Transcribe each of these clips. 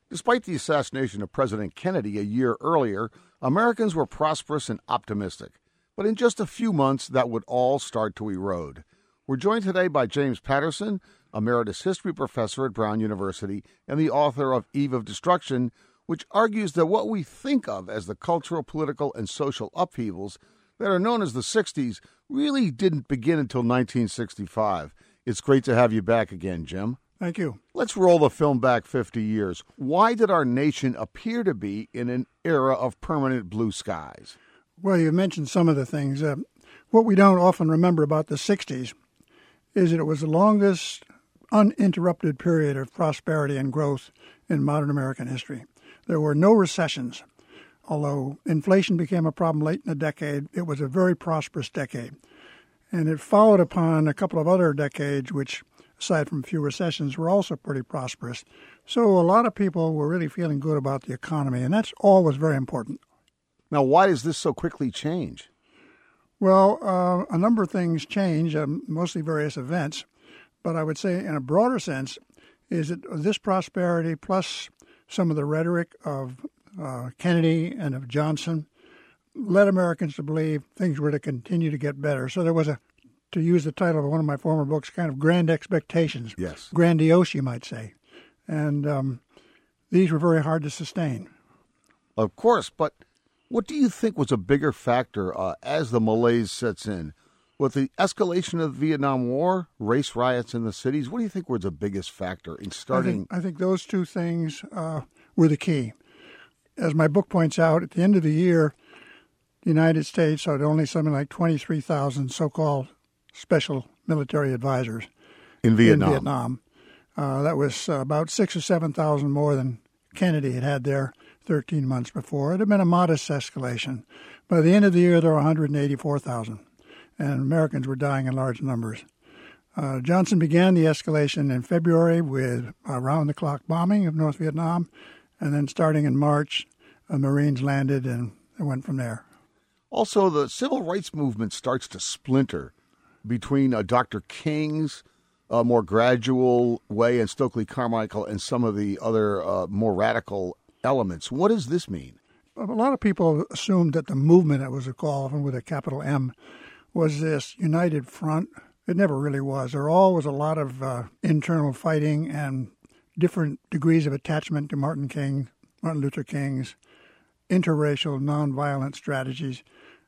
Despite the assassination of President Kennedy a year earlier, Americans were prosperous and optimistic. But in just a few months, that would all start to erode. We're joined today by James Patterson, Emeritus History Professor at Brown University and the author of Eve of Destruction, which argues that what we think of as the cultural, political, and social upheavals that are known as the 60s really didn't begin until 1965. It's great to have you back again, Jim. Thank you. Let's roll the film back 50 years. Why did our nation appear to be in an era of permanent blue skies? Well, you mentioned some of the things. What we don't often remember about the 60s is that it was the longest uninterrupted period of prosperity and growth in modern American history. There were no recessions. Although inflation became a problem late in the decade, it was a very prosperous decade. And it followed upon a couple of other decades, which, aside from a few recessions, were also pretty prosperous. So a lot of people were really feeling good about the economy, and that's always very important. Now, why does this so quickly change? Well, a number of things change, mostly various events. But I would say in a broader sense is that this prosperity plus some of the rhetoric of Kennedy and of Johnson led Americans to believe things were to continue to get better. So there was to use the title of one of my former books, kind of grand expectations. Yes. Grandiose, you might say. And these were very hard to sustain. Of course, but what do you think was a bigger factor as the malaise sets in? With the escalation of the Vietnam War, race riots in the cities, what do you think was the biggest factor in starting? I think those two things were the key. As my book points out, at the end of the year, the United States had only something like 23,000 so-called special military advisors in Vietnam. That was about 6,000 or 7,000 more than Kennedy had there 13 months before. It had been a modest escalation. By the end of the year, there were 184,000. And Americans were dying in large numbers. Johnson began the escalation in February with round-the-clock bombing of North Vietnam, and then starting in March, Marines landed and it went from there. Also, the civil rights movement starts to splinter between Dr. King's more gradual way and Stokely Carmichael and some of the other more radical elements. What does this mean? A lot of people assumed that the movement, it was called, with a capital M, was this united front. It never really was. There always a lot of internal fighting and different degrees of attachment to Martin Luther King's interracial nonviolent strategies,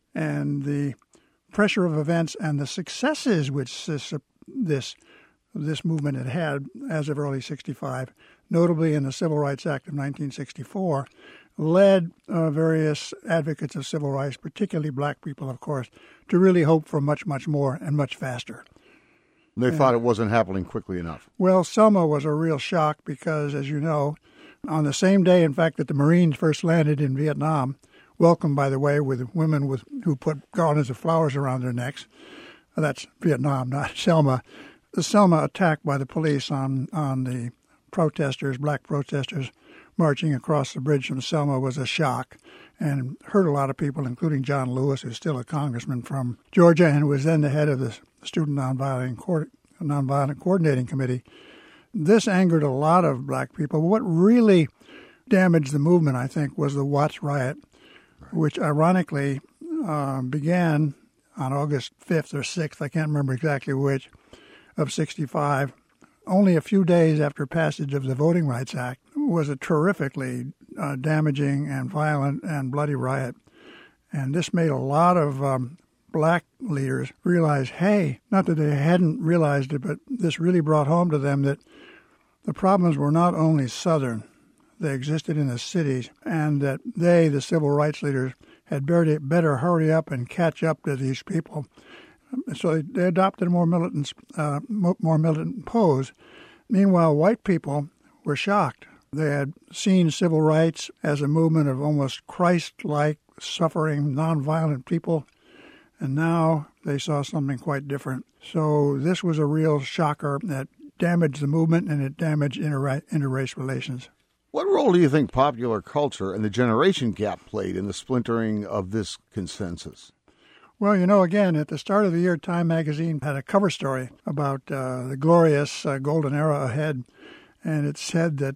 and the pressure of events and the successes which this movement had as of early 65, notably in the Civil Rights Act of 1964, led various advocates of civil rights, particularly black people, of course, to really hope for much, much more and much faster. They thought it wasn't happening quickly enough. Well, Selma was a real shock because, as you know, on the same day, in fact, that the Marines first landed in Vietnam, welcomed, by the way, with women who put garlands of flowers around their necks. That's Vietnam, not Selma. The Selma attack by the police on the protesters, black protesters, marching across the bridge from Selma was a shock and hurt a lot of people, including John Lewis, who's still a congressman from Georgia and who was then the head of the Student Nonviolent Coordinating Committee. This angered a lot of black people. What really damaged the movement, I think, was the Watts riot, which ironically began on August 5th or 6th, I can't remember exactly which, of 65. Only a few days after passage of the Voting Rights Act. Was a terrifically damaging and violent and bloody riot. And this made a lot of black leaders realize, hey, not that they hadn't realized it, but this really brought home to them that the problems were not only Southern, they existed in the cities, and that they, the civil rights leaders, had better hurry up and catch up to these people. So they adopted a more militant pose. Meanwhile, white people were shocked. They had seen civil rights as a movement of almost Christ-like, suffering, nonviolent people, and now they saw something quite different. So this was a real shocker that damaged the movement and it damaged interrace relations. What role do you think popular culture and the generation gap played in the splintering of this consensus? Well, again, at the start of the year, Time magazine had a cover story about the glorious golden era ahead. And it said that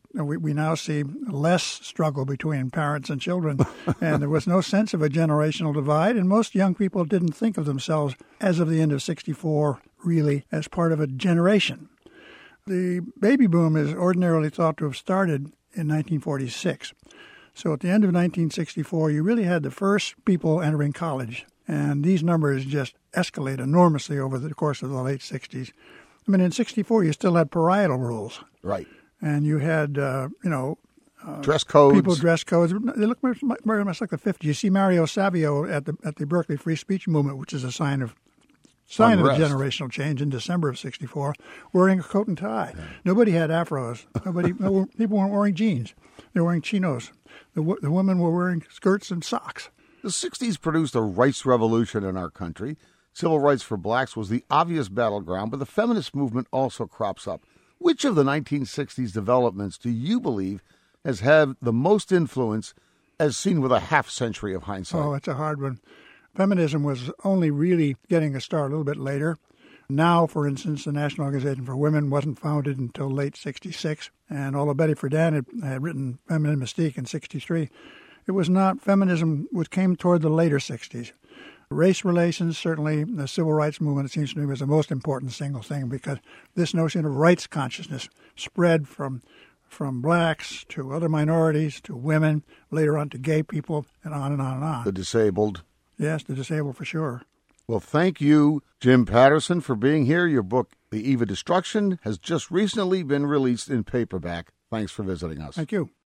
we now see less struggle between parents and children, and there was no sense of a generational divide, and most young people didn't think of themselves, as of the end of 64, really as part of a generation. The baby boom is ordinarily thought to have started in 1946. So at the end of 1964, you really had the first people entering college, and these numbers just escalate enormously over the course of the late 60s. I mean, in 64, you still had parietal rules. Right. And you had, dress codes. People dress codes. They look very much like the 50s. You see Mario Savio at the Berkeley Free Speech Movement, which is a sign of generational change in December of 64, wearing a coat and tie. Yeah. Nobody had afros. People weren't wearing jeans. They were wearing chinos. The women were wearing skirts and socks. The 60s produced a rights revolution in our country. Civil rights for blacks was the obvious battleground, but the feminist movement also crops up. Which of the 1960s developments do you believe has had the most influence as seen with a half century of hindsight? Oh, it's a hard one. Feminism was only really getting a start a little bit later. Now, for instance, the National Organization for Women wasn't founded until late 66, and although Betty Friedan had written Feminine Mystique in 63, it was not feminism which came toward the later 60s. Race relations, certainly the civil rights movement, it seems to me, was the most important single thing, because this notion of rights consciousness spread from blacks to other minorities to women, later on to gay people, and on and on and on. The disabled. Yes, the disabled for sure. Well, thank you, Jim Patterson, for being here. Your book, The Eve of Destruction, has just recently been released in paperback. Thanks for visiting us. Thank you.